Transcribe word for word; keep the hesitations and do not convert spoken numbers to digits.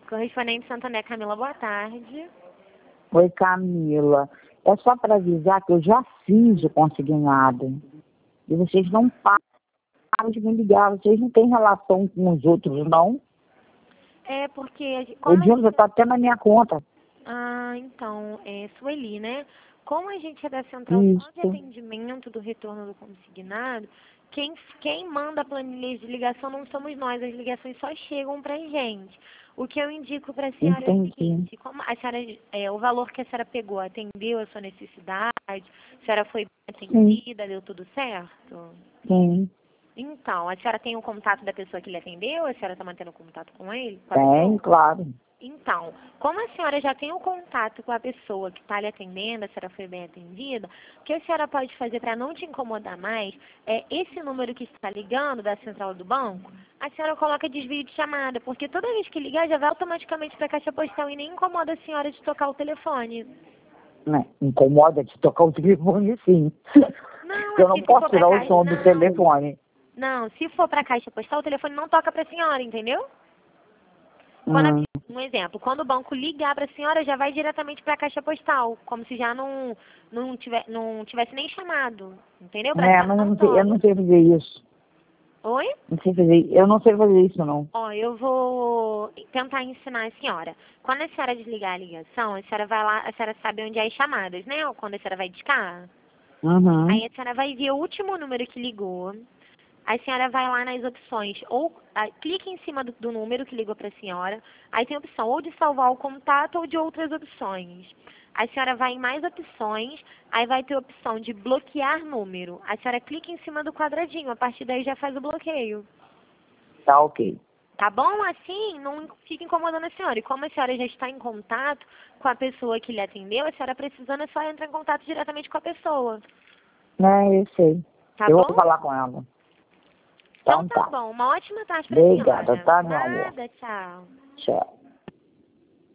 Correspondente Santander, Camila, boa tarde. Oi, Camila. É só para avisar que eu já fiz o consignado. E vocês não param de me ligar. Vocês não têm relação com os outros, não? É porque... O dinheiro já está até na minha conta. Ah, então, é Sueli, né? Como a gente é da central só de Isso. atendimento do retorno do consignado, quem, quem manda a planilha de ligação não somos nós, as ligações só chegam pra gente. O que eu indico para a senhora é o Entendi. seguinte, como a senhora, é, o valor que a senhora pegou atendeu a sua necessidade, a senhora foi atendida, deu tudo certo? Sim. Então, a senhora tem o contato da pessoa que lhe atendeu? A senhora está mantendo contato com ele? Com a Tem, pessoa? claro. Então, como a senhora já tem o contato com a pessoa que está lhe atendendo, a senhora foi bem atendida, o que a senhora pode fazer para não te incomodar mais é esse número que está ligando da central do banco, a senhora coloca desvio de chamada, porque toda vez que ligar já vai automaticamente para a caixa postal e nem incomoda a senhora de tocar o telefone. Né? Incomoda de tocar o telefone, sim. Não, Eu assim, não se posso for pra tirar o caixa, som do não. telefone. Não, se for para a caixa postal, o telefone não toca para a senhora, entendeu? Quando a- Hum. um exemplo, quando o banco ligar para a senhora, já vai diretamente para a caixa postal, como se já não, não, tiver, não tivesse nem chamado, entendeu? Para a É, senhora mas eu não não, sei, eu toca. não sei fazer isso. Oi? Não sei fazer, eu não sei fazer isso, não. Ó, eu vou tentar ensinar a senhora. Quando a senhora desligar a ligação, a senhora vai lá, a senhora sabe onde é as chamadas, né? Ou quando a senhora vai discar. Uhum. Aí a senhora vai ver o último número que ligou. A senhora vai lá nas opções, ou ah, clica em cima do, do número que ligou para a senhora, aí tem a opção ou de salvar o contato ou de outras opções. A senhora vai em mais opções, aí vai ter a opção de bloquear número. A senhora clica em cima do quadradinho, a partir daí já faz o bloqueio. Tá ok. Tá bom? Assim, não fica incomodando a senhora. E como a senhora já está em contato com a pessoa que lhe atendeu, a senhora precisando é só entrar em contato diretamente com a pessoa. É, eu sei. Tá Eu bom? vou falar com ela. Então Então tá tá. bom. Uma ótima tarde pra Obrigada, senhora. tá, meu amor? Nada, tchau. Tchau.